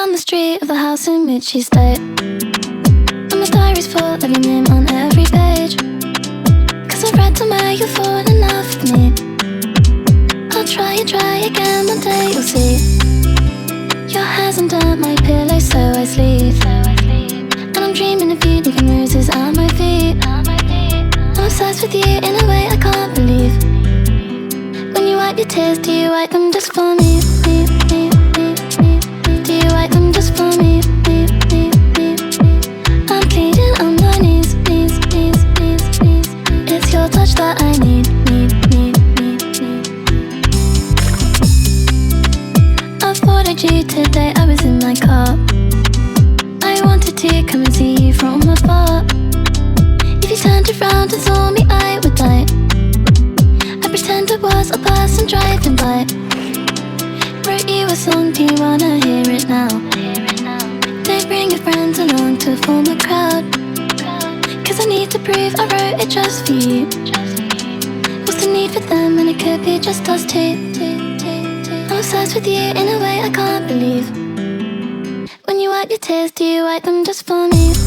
down the street of the house in which she stayed, and my diary's full of your name on every page. Cause I've read somewhere you've fallen in love with me. I'll try and try again, one day you'll see. Your hair's under my pillow so I sleep, and I'm dreaming of you leaving roses at my feet. I'm obsessed with you in a way I can't believe. When you wipe your tears, do you wipe them just for me? Do you wipe them just for me? I'm pleading on my knees. It's your touch that I need. I thought of you today, I was in my car. I wanted to come and see you from afar. If you turned around and saw me, I would die. I pretend I was a person driving by. Wrote you a song, do you wanna hear it now? Don't bring your friends along to form a crowd, cause I need to prove I wrote it just for you. What's the need for them when it could be just us two? I'm obsessed with you in a way I can't believe. When you wipe your tears, do you wipe them just for me?